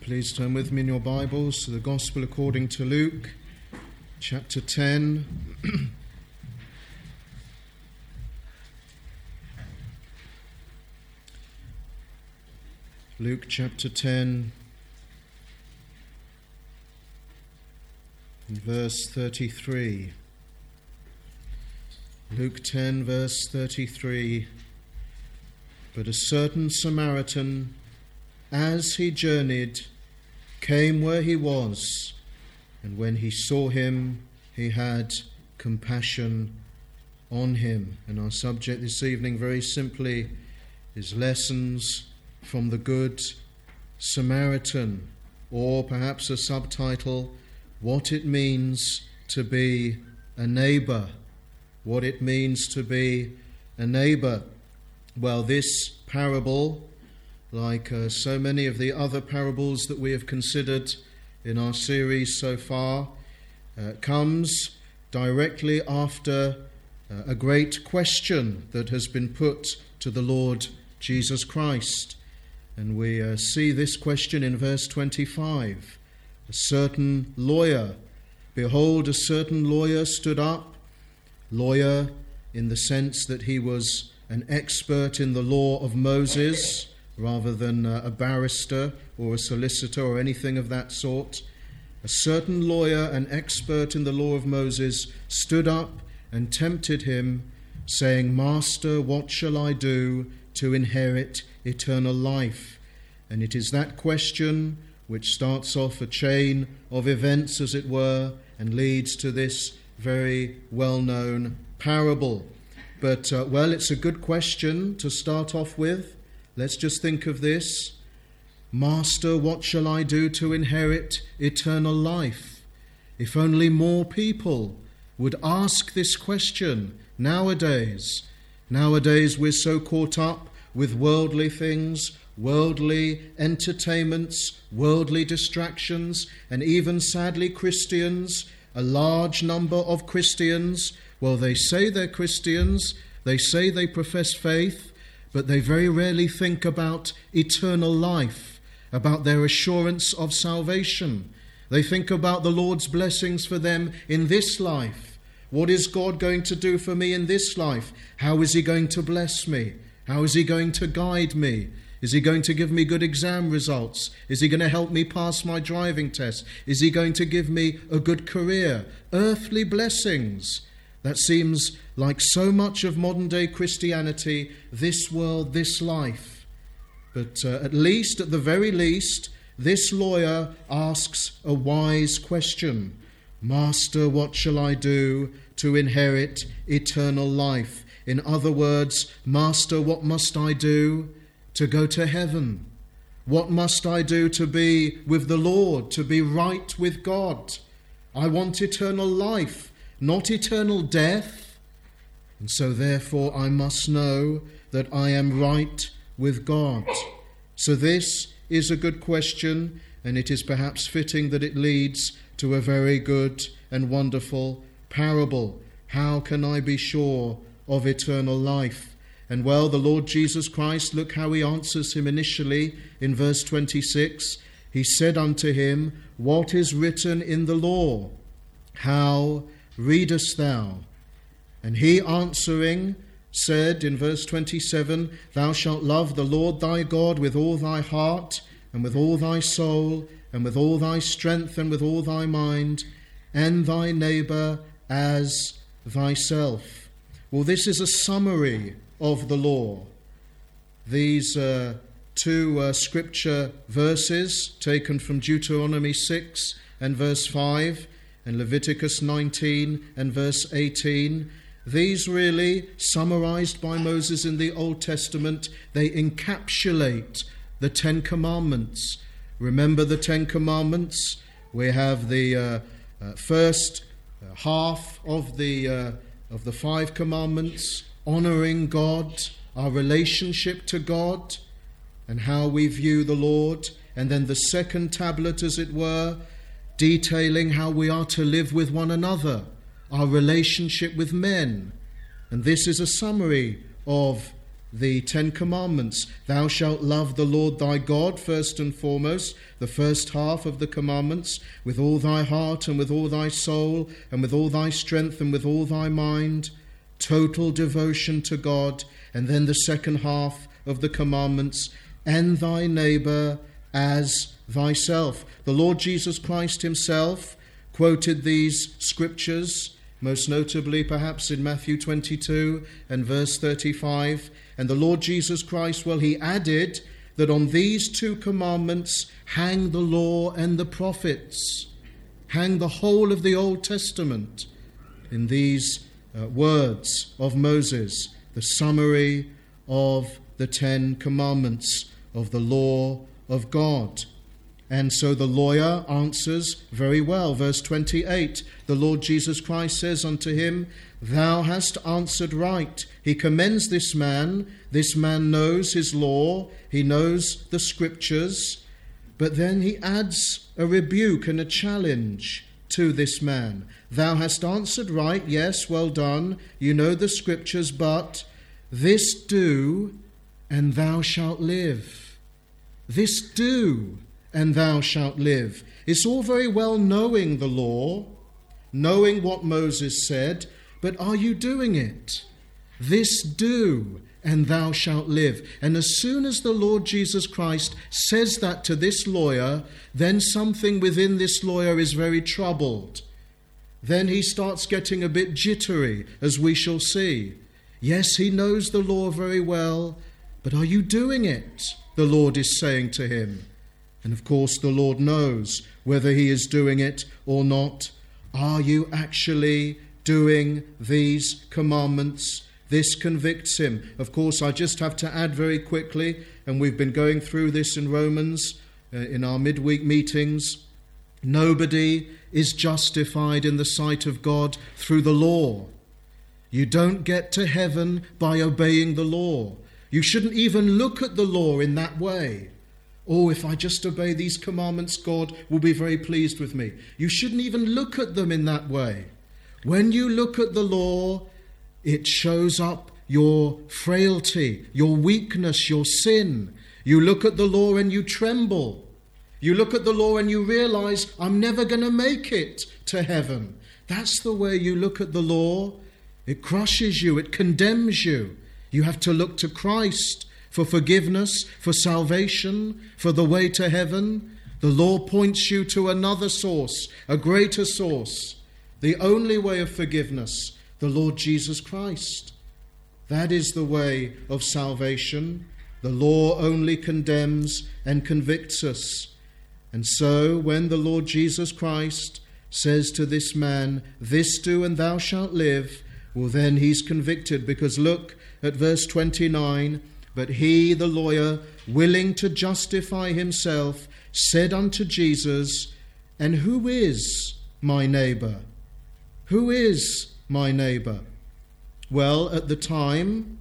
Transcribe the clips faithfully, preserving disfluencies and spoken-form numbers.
Please turn with me in your Bibles to the Gospel according to Luke, chapter ten. Luke chapter ten, and verse thirty-three. Luke ten, verse thirty-three. But a certain Samaritan, as he journeyed, came where he was, and when he saw him, he had compassion on him. And our subject this evening, very simply, is lessons from the Good Samaritan, or perhaps a subtitle, what it means to be a neighbour. What it means to be a neighbour. Well, this parable, like uh, so many of the other parables that we have considered in our series so far, uh, comes directly after uh, a great question that has been put to the Lord Jesus Christ. And we uh, see this question in verse twenty-five. A certain lawyer, behold, a certain lawyer stood up, lawyer in the sense that he was an expert in the law of Moses, rather than uh, a barrister or a solicitor or anything of that sort. A certain lawyer, an expert in the law of Moses, stood up and tempted him, saying, Master, what shall I do to inherit eternal life? And it is that question which starts off a chain of events, as it were, and leads to this very well-known parable. But, uh, well, it's a good question to start off with. Let's just think of this. Master, what shall I do to inherit eternal life? If only more people would ask this question nowadays. Nowadays we're so caught up with worldly things, worldly entertainments, worldly distractions, and even sadly Christians, a large number of Christians, well, they say they're Christians, they say they profess faith, but they very rarely think about eternal life, about their assurance of salvation. They think about the Lord's blessings for them in this life. What is God going to do for me in this life? How is He going to bless me? How is He going to guide me? Is He going to give me good exam results? Is He going to help me pass my driving test? Is He going to give me a good career? Earthly blessings. That seems like so much of modern-day Christianity, this world, this life. But uh, at least, at the very least, this lawyer asks a wise question. Master, what shall I do to inherit eternal life? In other words, Master, what must I do to go to heaven? What must I do to be with the Lord, to be right with God? I want eternal life, not eternal death. And so therefore I must know that I am right with God. So this is a good question, and it is perhaps fitting that it leads to a very good and wonderful parable. How can I be sure of eternal life? And well, the Lord Jesus Christ, look how he answers him initially in verse twenty-six. He said unto him, What is written in the law? How readest thou? And he answering said in verse twenty-seven, Thou shalt love the Lord thy God with all thy heart, and with all thy soul, and with all thy strength, and with all thy mind, and thy neighbour as thyself. Well, this is a summary of the law. These uh, two uh, scripture verses taken from Deuteronomy six and verse five, and Leviticus nineteen and verse eighteen, these really, summarized by Moses in the Old Testament, they encapsulate the Ten Commandments. Remember the Ten Commandments? We have the uh, uh, first uh, half of the uh, of the five commandments, honoring God, our relationship to God, and how we view the Lord. And then the second tablet, as it were, detailing how we are to live with one another, our relationship with men. And this is a summary of the Ten Commandments. Thou shalt love the Lord thy God first and foremost, the first half of the commandments, with all thy heart and with all thy soul and with all thy strength and with all thy mind. Total devotion to God. And then the second half of the commandments, and thy neighbour as thyself. The Lord Jesus Christ himself quoted these scriptures, most notably perhaps in Matthew twenty-two and verse thirty-five. And the Lord Jesus Christ, well, he added that on these two commandments hang the law and the prophets, hang the whole of the Old Testament. In these uh, words of Moses, the summary of the Ten Commandments of the law of God. And so the lawyer answers very well. Verse twenty-eight, the Lord Jesus Christ says unto him, Thou hast answered right. He commends this man. This man knows his law. He knows the scriptures. But then he adds a rebuke and a challenge to this man. Thou hast answered right. Yes, well done. You know the scriptures, but this do, and thou shalt live. This do, and thou shalt live. It's all very well knowing the law, knowing what Moses said, but are you doing it? This do, and thou shalt live. And as soon as the Lord Jesus Christ says that to this lawyer, then something within this lawyer is very troubled. Then he starts getting a bit jittery, as we shall see. Yes, he knows the law very well, but are you doing it? The Lord is saying to him. And of course the Lord knows whether he is doing it or not. Are you actually doing these commandments? This convicts him. Of course, I just have to add very quickly, and we've been going through this in Romans uh, in our midweek meetings, nobody is justified in the sight of God through the law. You don't get to heaven by obeying the law. You shouldn't even look at the law in that way. Oh, if I just obey these commandments, God will be very pleased with me. You shouldn't even look at them in that way. When you look at the law, it shows up your frailty, your weakness, your sin. You look at the law and you tremble. You look at the law and you realize, I'm never going to make it to heaven. That's the way you look at the law. It crushes you, it condemns you. You have to look to Christ for forgiveness, for salvation, for the way to heaven. The law points you to another source, a greater source, the only way of forgiveness, the Lord Jesus Christ. That is the way of salvation. The law only condemns and convicts us. And so when the Lord Jesus Christ says to this man, this do and thou shalt live, well then he's convicted, because look at verse twenty-nine. But he, the lawyer, willing to justify himself, said unto Jesus, and who is my neighbour? Who is my neighbour? Well, at the time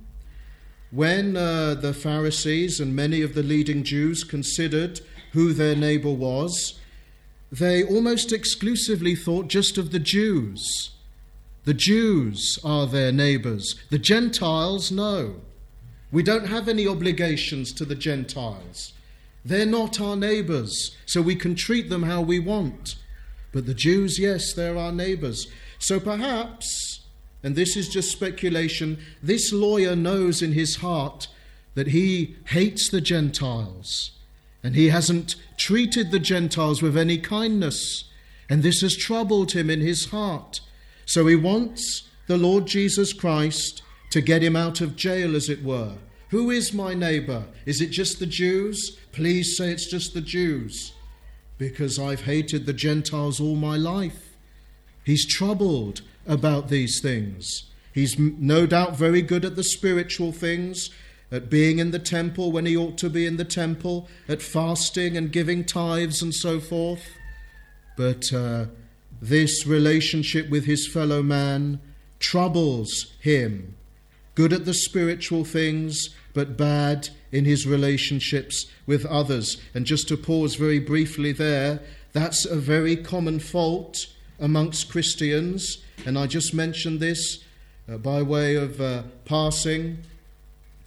when uh, the Pharisees and many of the leading Jews considered who their neighbour was, they almost exclusively thought just of the Jews. The Jews are their neighbours. The Gentiles, no. We don't have any obligations to the Gentiles. They're not our neighbours, so we can treat them how we want. But the Jews, yes, they're our neighbours. So perhaps, and this is just speculation, this lawyer knows in his heart that he hates the Gentiles, and he hasn't treated the Gentiles with any kindness, and this has troubled him in his heart. So he wants the Lord Jesus Christ to get him out of jail, as it were. Who is my neighbour? Is it just the Jews? Please say it's just the Jews, because I've hated the Gentiles all my life. He's troubled about these things. He's no doubt very good at the spiritual things, at being in the temple when he ought to be in the temple, at fasting and giving tithes and so forth. But uh, this relationship with his fellow man troubles him. Good at the spiritual things, but bad in his relationships with others. And just to pause very briefly there, that's a very common fault amongst Christians. And I just mentioned this uh, by way of uh, passing.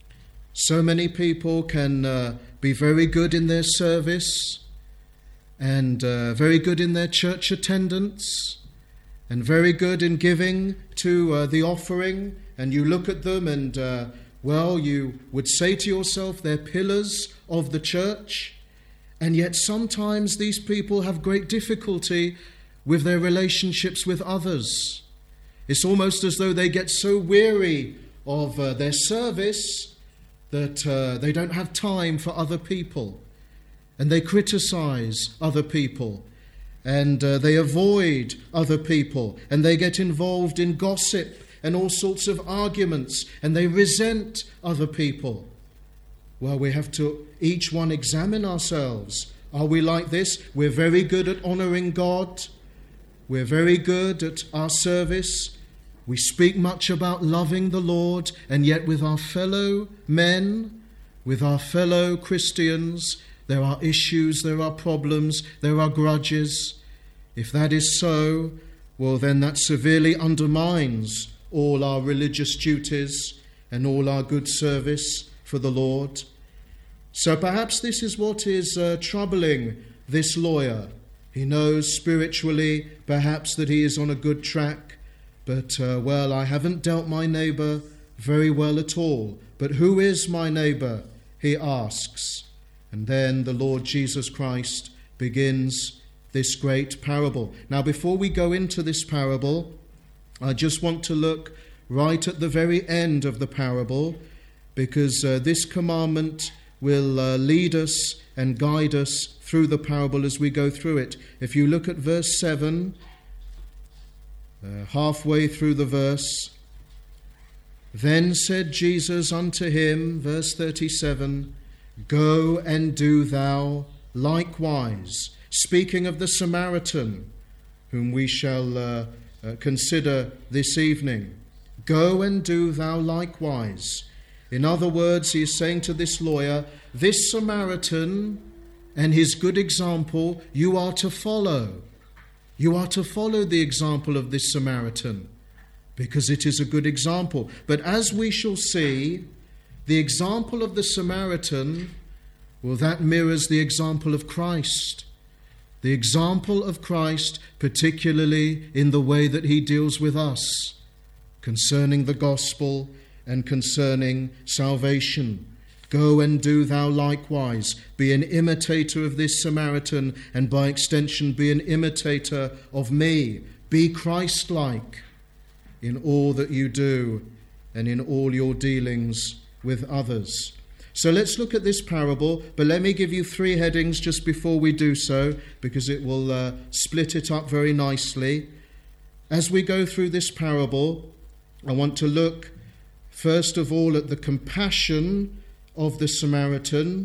So many people can uh, be very good in their service and uh, very good in their church attendance and very good in giving to uh, the offering. And you look at them and, uh, well, you would say to yourself, they're pillars of the church. And yet sometimes these people have great difficulty with their relationships with others. It's almost as though they get so weary of uh, their service that uh, they don't have time for other people, and they criticize other people, and uh, they avoid other people, and they get involved in gossip and all sorts of arguments, and they resent other people. Well, we have to each one examine ourselves. Are we like this? We're very good at honoring God. We're very good at our service. We speak much about loving the Lord, and yet with our fellow men, with our fellow Christians, there are issues, there are problems, there are grudges. If that is so, well, then that severely undermines all our religious duties and all our good service for the Lord. So perhaps this is what is uh, troubling this lawyer. He knows spiritually perhaps that he is on a good track, but, uh, well, I haven't dealt my neighbour very well at all. But who is my neighbour? He asks. And then the Lord Jesus Christ begins this great parable. Now, before we go into this parable, I just want to look right at the very end of the parable, because uh, this commandment will uh, lead us and guide us through the parable as we go through it. If you look at verse seven, Uh, halfway through the verse, then said Jesus unto him, verse thirty-seven, go and do thou likewise. Speaking of the Samaritan, whom we shall uh, uh, consider this evening. Go and do thou likewise. In other words, he is saying to this lawyer, this Samaritan and his good example you are to follow. You are to follow the example of this Samaritan, because it is a good example. But as we shall see, the example of the Samaritan, well, that mirrors the example of Christ. The example of Christ, particularly in the way that he deals with us, concerning the gospel and concerning salvation. Go and do thou likewise. Be an imitator of this Samaritan, and by extension be an imitator of me. Be Christ-like in all that you do and in all your dealings with others. So let's look at this parable, but let me give you three headings just before we do so, because it will uh, split it up very nicely. As we go through this parable, I want to look first of all at the compassion of the Samaritan,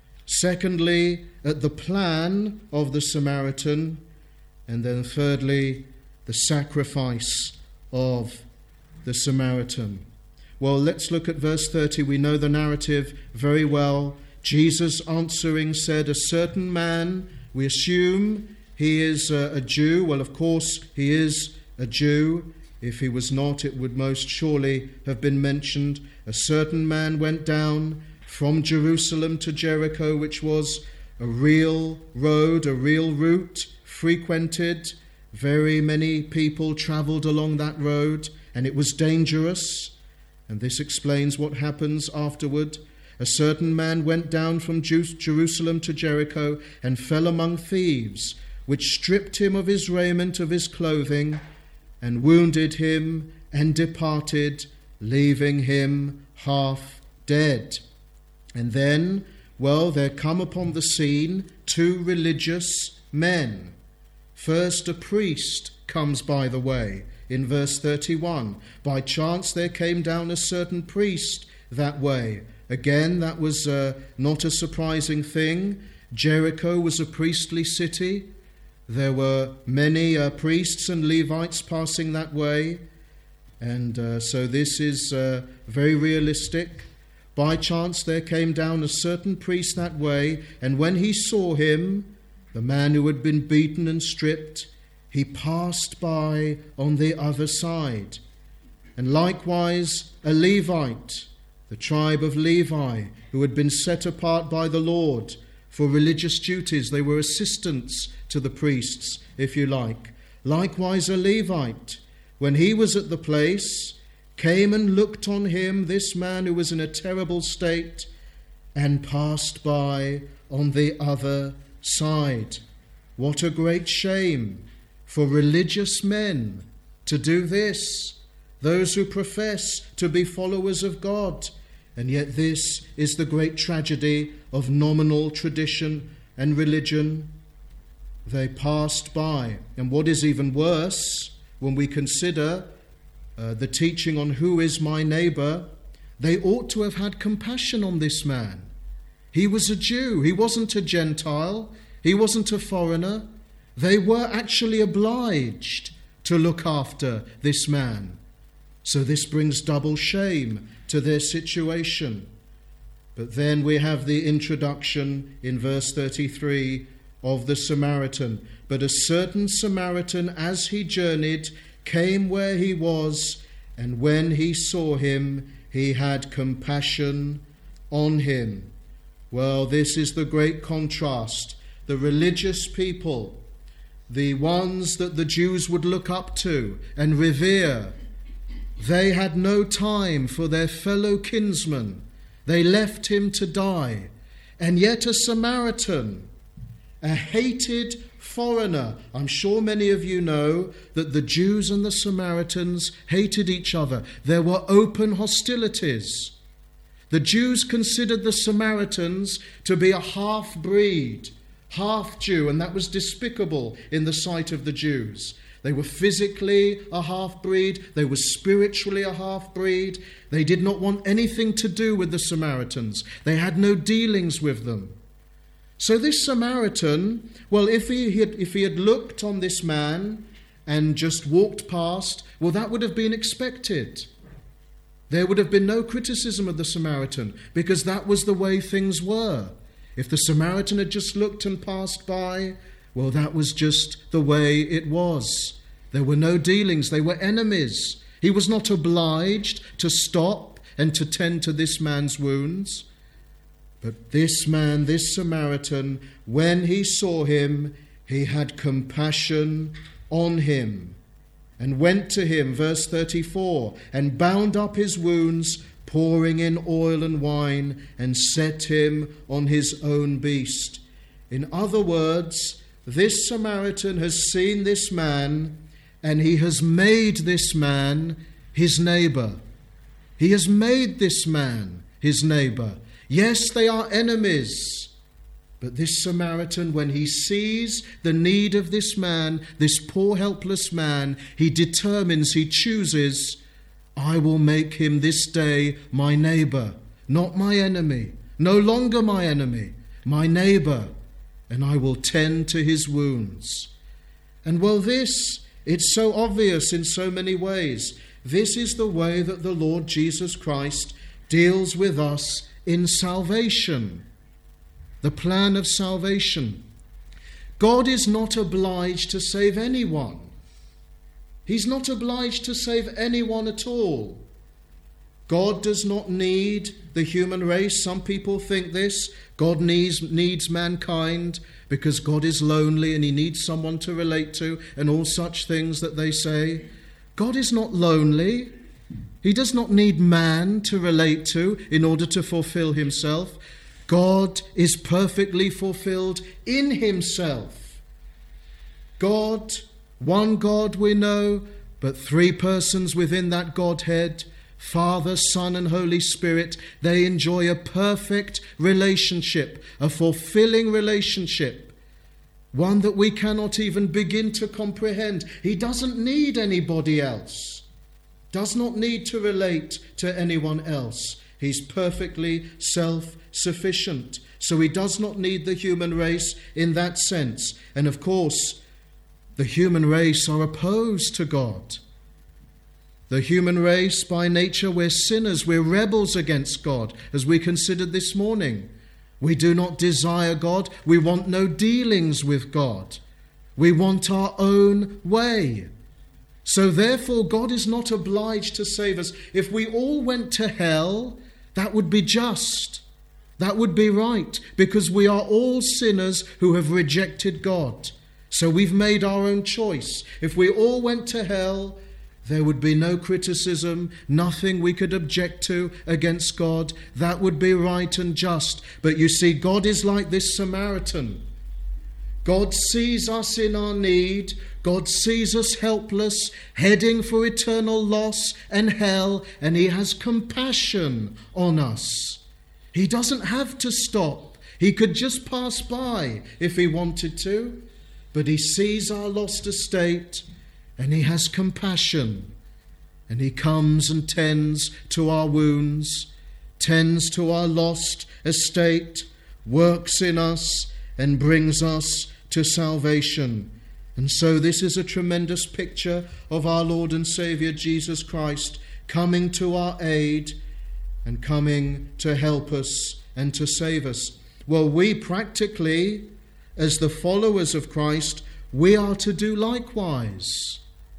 secondly at the plan of the Samaritan, and then thirdly the sacrifice of the Samaritan. Well, let's look at verse thirty. We know the narrative very well. Jesus answering said, a certain man, we assume he is a Jew. Well, of course he is a Jew. If he was not, it would most surely have been mentioned. A certain man went down from Jerusalem to Jericho, which was a real road, a real route, frequented. Very many people travelled along that road, and it was dangerous. And this explains what happens afterward. A certain man went down from Jerusalem to Jericho and fell among thieves, which stripped him of his raiment, of his clothing, and wounded him, and departed, leaving him half dead. And then, well, there come upon the scene two religious men. First, a priest comes by the way. In verse thirty-one, by chance there came down a certain priest that way. Again, that was uh, not a surprising thing. Jericho was a priestly city. There were many uh, priests and Levites passing that way. And uh, so this is uh, very realistic. By chance there came down a certain priest that way, and when he saw him, the man who had been beaten and stripped, he passed by on the other side. And likewise a Levite, the tribe of Levi, who had been set apart by the Lord for religious duties. They were assistants to the priests, if you like. Likewise a Levite, when he was at the place, came and looked on him, this man who was in a terrible state, and passed by on the other side. What a great shame for religious men to do this, those who profess to be followers of God. And yet this is the great tragedy of nominal tradition and religion. They passed by. And what is even worse, when we consider uh, the teaching on who is my neighbour, they ought to have had compassion on this man. He was a Jew. He wasn't a Gentile. He wasn't a foreigner. They were actually obliged to look after this man. So this brings double shame to their situation. But then we have the introduction in verse thirty-three of the Samaritan. But a certain Samaritan, as he journeyed, came where he was, and when he saw him, he had compassion on him. Well, this is the great contrast. The religious people, the ones that the Jews would look up to and revere, they had no time for their fellow kinsman. They left him to die. And yet a Samaritan, a hated foreigner. I'm sure many of you know that the Jews and the Samaritans hated each other. There were open hostilities. The Jews considered the Samaritans to be a half-breed, half-Jew, and that was despicable in the sight of the Jews. They were physically a half-breed. They were spiritually a half-breed. They did not want anything to do with the Samaritans. They had no dealings with them. So this Samaritan, well, if he had, if he had looked on this man and just walked past, well, that would have been expected. There would have been no criticism of the Samaritan, because that was the way things were. If the Samaritan had just looked and passed by, well, that was just the way it was. There were no dealings. They were enemies. He was not obliged to stop and to tend to this man's wounds. But this man, this Samaritan, when he saw him, he had compassion on him and went to him, verse thirty-four, and bound up his wounds, pouring in oil and wine, and set him on his own beast. In other words, this Samaritan has seen this man, and he has made this man his neighbour. He has made this man his neighbour. Yes, they are enemies. But this Samaritan, when he sees the need of this man, this poor helpless man, he determines, he chooses, I will make him this day my neighbour, not my enemy, no longer my enemy, my neighbour, and I will tend to his wounds. And well, this, it's so obvious in so many ways. This is the way that the Lord Jesus Christ deals with us in salvation, the plan of salvation. God is not obliged to save anyone. He's not obliged to save anyone at all. God does not need the human race. Some people think this. God needs, needs mankind because God is lonely and he needs someone to relate to, and all such things that they say. God is not lonely. He does not need man to relate to in order to fulfill himself. God is perfectly fulfilled in himself. God, one God we know, but three persons within that Godhead, Father, Son, and Holy Spirit, they enjoy a perfect relationship, a fulfilling relationship, one that we cannot even begin to comprehend. He doesn't need anybody else, does not need to relate to anyone else. He's perfectly self-sufficient, so he does not need the human race in that sense. And of course, the human race are opposed to God. The human race, by nature, we're sinners, we're rebels against God, as we considered this morning. We do not desire God, we want no dealings with God. We want our own way. So therefore, God is not obliged to save us. If we all went to hell, That would be just. That would be right, because we are all sinners who have rejected God. So we've made our own choice. If we all went to hell, there would be no criticism, nothing we could object to against God. That would be right and just. But you see, God is like this Samaritan. God sees us in our need. God sees us helpless, heading for eternal loss and hell, and he has compassion on us. He doesn't have to stop. He could just pass by if he wanted to, but he sees our lost estate and he has compassion, and he comes and tends to our wounds, tends to our lost estate, works in us and brings us to salvation. And so this is a tremendous picture of our Lord and Saviour Jesus Christ coming to our aid and coming to help us and to save us. Well, we practically, as the followers of Christ, we are to do likewise.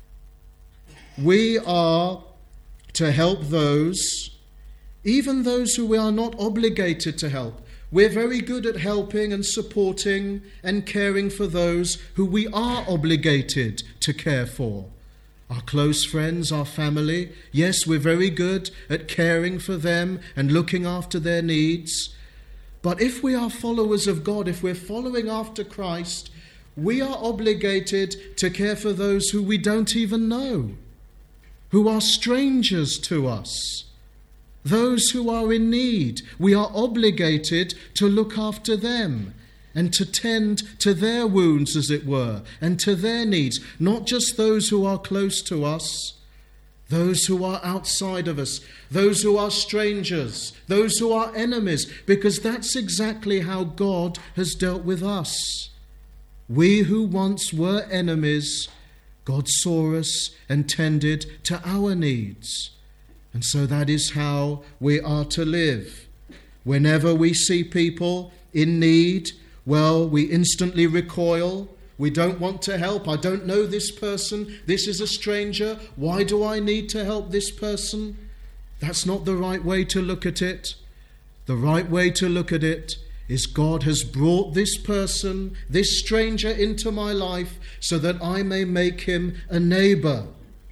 We are to help those, even those who we are not obligated to help. We're very good at helping and supporting and caring for those who we are obligated to care for. Our close friends, our family. Yes, we're very good at caring for them and looking after their needs. But if we are followers of God, if we're following after Christ, we are obligated to care for those who we don't even know, who are strangers to us. Those who are in need, we are obligated to look after them and to tend to their wounds, as it were, and to their needs, not just those who are close to us, those who are outside of us, those who are strangers, those who are enemies, because that's exactly how God has dealt with us. We who once were enemies, God saw us and tended to our needs. And so that is how we are to live. Whenever we see people in need, well, we instantly recoil. We don't want to help. I don't know this person. This is a stranger. Why do I need to help this person? That's not the right way to look at it. The right way to look at it is God has brought this person, this stranger, into my life so that I may make him a neighbour,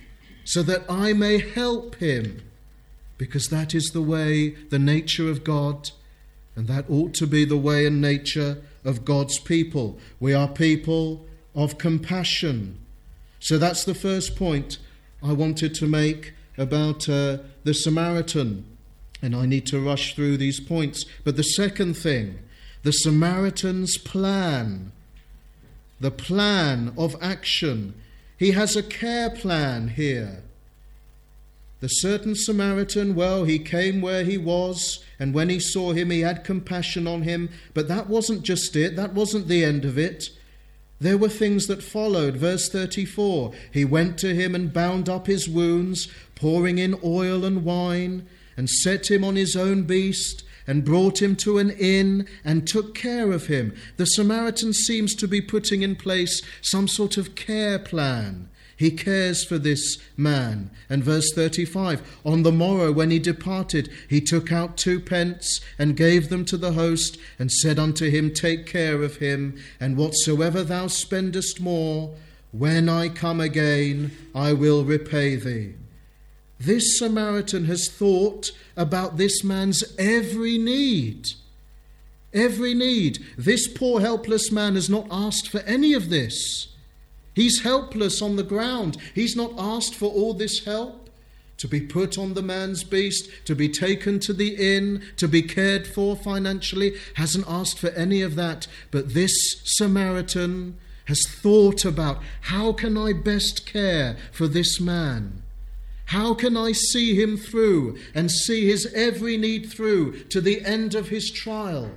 so that I may help him. Because that is the way, the nature of God, and that ought to be the way and nature of God's people. We are people of compassion. So that's the first point I wanted to make about uh, the Samaritan. And I need to rush through these points. But the second thing, the Samaritan's plan, the plan of action. He has a care plan here. The certain Samaritan, well, he came where he was, and when he saw him, he had compassion on him. But that wasn't just it. That wasn't the end of it. There were things that followed. Verse thirty-four, he went to him and bound up his wounds, pouring in oil and wine, and set him on his own beast, and brought him to an inn, and took care of him. The Samaritan seems to be putting in place some sort of care plan. He cares for this man. And verse thirty-five, on the morrow when he departed, he took out two pence and gave them to the host, and said unto him, take care of him, and whatsoever thou spendest more, when I come again, I will repay thee. This Samaritan has thought about this man's every need. Every need. This poor helpless man has not asked for any of this. He's helpless on the ground. He's not asked for all this help. To be put on the man's beast, to be taken to the inn, to be cared for financially, hasn't asked for any of that. But this Samaritan has thought about, how can I best care for this man? How can I see him through and see his every need through to the end of his trial?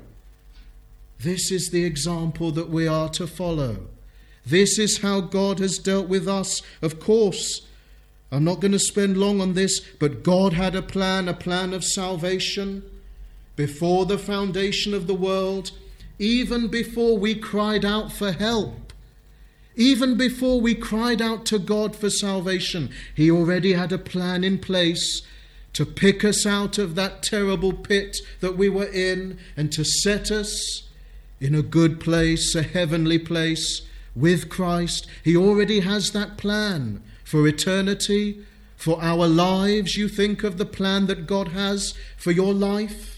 This is the example that we are to follow. This is how God has dealt with us. Of course, I'm not going to spend long on this, but God had a plan, a plan of salvation before the foundation of the world, even before we cried out for help, even before we cried out to God for salvation. He already had a plan in place to pick us out of that terrible pit that we were in and to set us in a good place, a heavenly place with Christ. He already has that plan for eternity, for our lives. You think of the plan that God has for your life.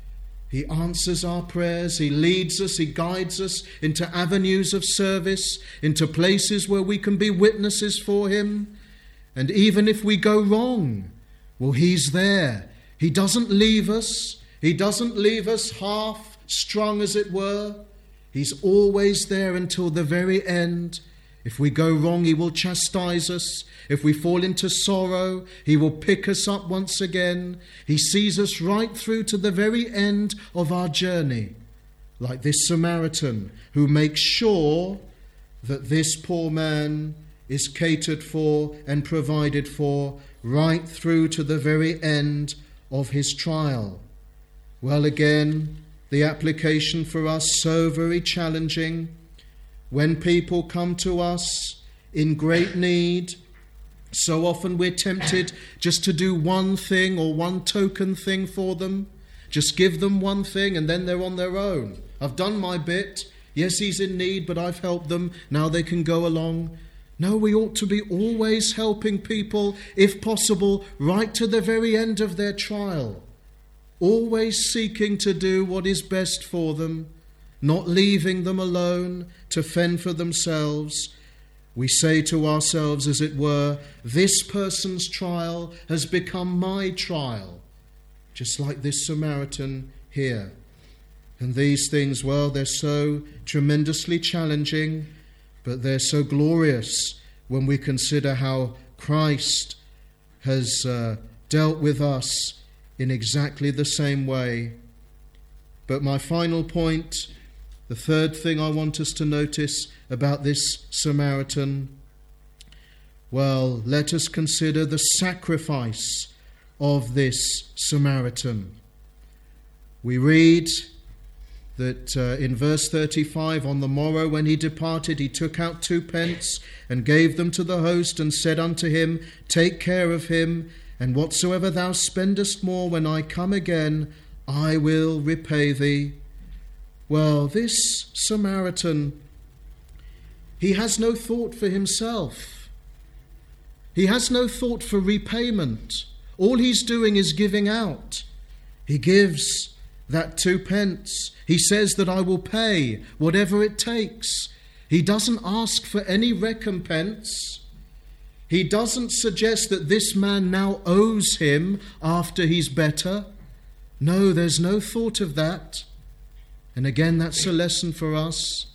He answers our prayers. He leads us. He guides us into avenues of service, into places where we can be witnesses for him. And even if we go wrong, well, he's there. He doesn't leave us. He doesn't leave us half strung, as it were. He's always there until the very end. If we go wrong, he will chastise us. If we fall into sorrow, he will pick us up once again. He sees us right through to the very end of our journey, like this Samaritan who makes sure that this poor man is catered for and provided for right through to the very end of his trial. Well, again, the application for us so very challenging. When people come to us in great need, so often we're tempted just to do one thing or one token thing for them. Just give them one thing and then they're on their own. I've done my bit. Yes, he's in need, but I've helped them. Now they can go along. No, we ought to be always helping people, if possible, right to the very end of their trial. Always seeking to do what is best for them, not leaving them alone to fend for themselves. We say to ourselves, as it were, this person's trial has become my trial, just like this Samaritan here. And these things, well, they're so tremendously challenging, but they're so glorious when we consider how Christ has uh, dealt with us in exactly the same way. But my final point, the third thing I want us to notice about this Samaritan, well, let us consider the sacrifice of this Samaritan. We read that uh, in verse thirty-five, on the morrow when he departed, he took out two pence and gave them to the host and said unto him, take care of him, and whatsoever thou spendest more when I come again, I will repay thee. Well, this Samaritan, he has no thought for himself. He has no thought for repayment. All he's doing is giving out. He gives that two pence. He says that I will pay whatever it takes. He doesn't ask for any recompense. He doesn't suggest that this man now owes him after he's better. No, there's no thought of that. And again, that's a lesson for us.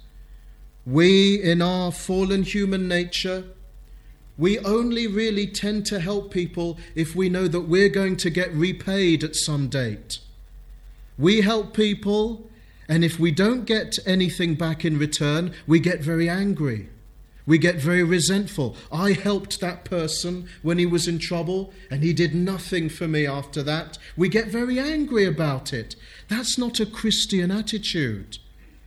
We, in our fallen human nature, we only really tend to help people if we know that we're going to get repaid at some date. We help people, and if we don't get anything back in return, we get very angry. We get very resentful. I helped that person when he was in trouble, and he did nothing for me after that. We get very angry about it. That's not a Christian attitude.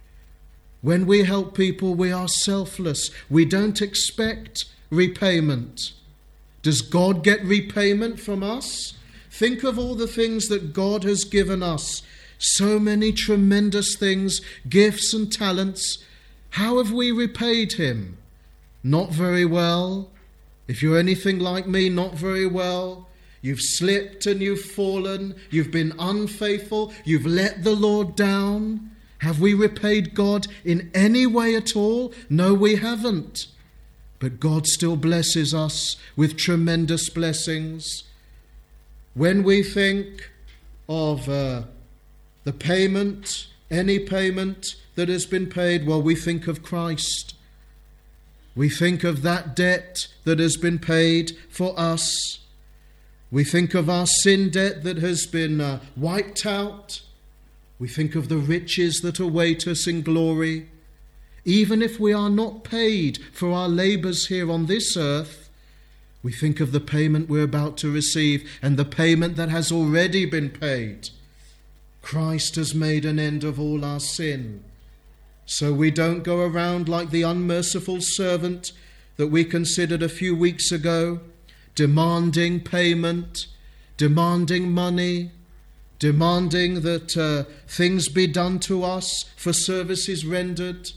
When we help people, we are selfless. We don't expect repayment. Does God get repayment from us? Think of all the things that God has given us. So many tremendous things, gifts and talents. How have we repaid him? Not very well. If you're anything like me, not very well. You've slipped and you've fallen. You've been unfaithful. You've let the Lord down. Have we repaid God in any way at all? No, we haven't. But God still blesses us with tremendous blessings. When we think of uh, the payment, any payment that has been paid, well, we think of Christ. We think of that debt that has been paid for us. We think of our sin debt that has been uh, wiped out. We think of the riches that await us in glory. Even if we are not paid for our labours here on this earth, we think of the payment we're about to receive and the payment that has already been paid. Christ has made an end of all our sin. So we don't go around like the unmerciful servant that we considered a few weeks ago, demanding payment, demanding money, demanding that uh, things be done to us for services rendered.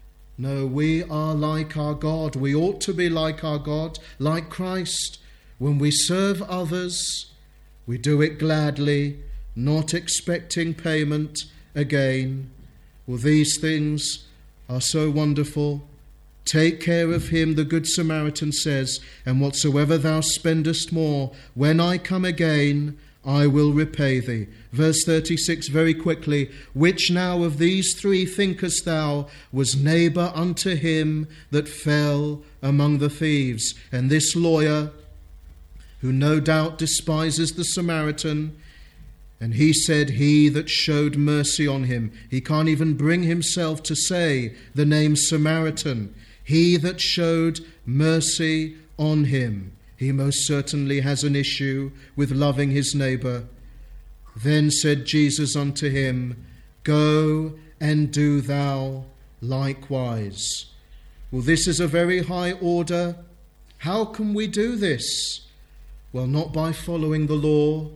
No, we are like our God. We ought to be like our God, like Christ. When we serve others, we do it gladly, not expecting payment again. Well, these things are so wonderful. Take care of him, the Good Samaritan says, and whatsoever thou spendest more, when I come again, I will repay thee. Verse thirty-six, very quickly. Which now of these three thinkest thou was neighbour unto him that fell among the thieves? And this lawyer, who no doubt despises the Samaritan, and he said, he that showed mercy on him. He can't even bring himself to say the name Samaritan. He that showed mercy on him. He most certainly has an issue with loving his neighbour. Then said Jesus unto him, Go and do thou likewise. Well, this is a very high order. How can we do this? Well, not by following the law.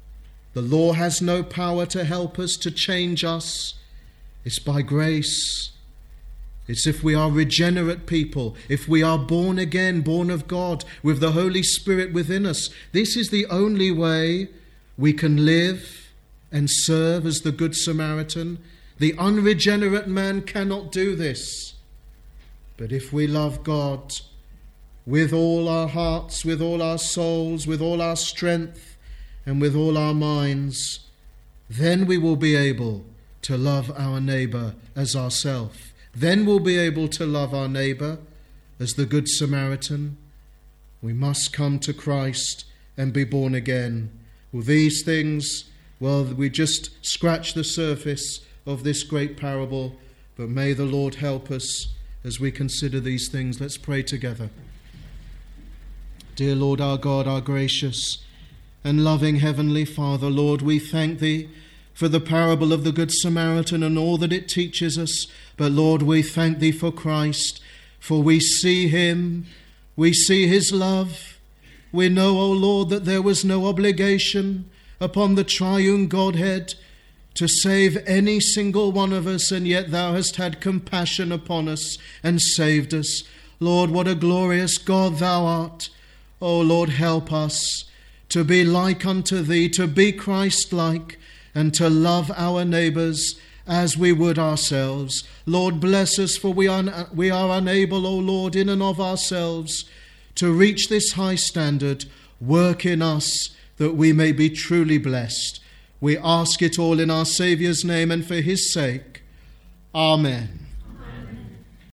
The law has no power to help us, to change us. It's by grace. It's if we are regenerate people, if we are born again, born of God, with the Holy Spirit within us. This is the only way we can live and serve as the Good Samaritan. The unregenerate man cannot do this. But if we love God with all our hearts, with all our souls, with all our strength, and with all our minds, then we will be able to love our neighbour as ourselves. Then we'll be able to love our neighbour as the Good Samaritan. We must come to Christ and be born again. Well, these things, well, we just scratch the surface of this great parable, but may the Lord help us as we consider these things. Let's pray together. Dear Lord, our God, our gracious and loving Heavenly Father, Lord, we thank Thee for the parable of the Good Samaritan and all that it teaches us. But Lord, we thank Thee for Christ, for we see Him, we see His love. We know, O Lord, that there was no obligation upon the triune Godhead to save any single one of us, and yet Thou hast had compassion upon us and saved us. Lord, what a glorious God Thou art. O Lord, help us to be like unto Thee, to be Christ-like, and to love our neighbours as we would ourselves. Lord, bless us, for we are, we are unable, O Lord, in and of ourselves, to reach this high standard. Work in us that we may be truly blessed. We ask it all in our Saviour's name and for His sake. Amen.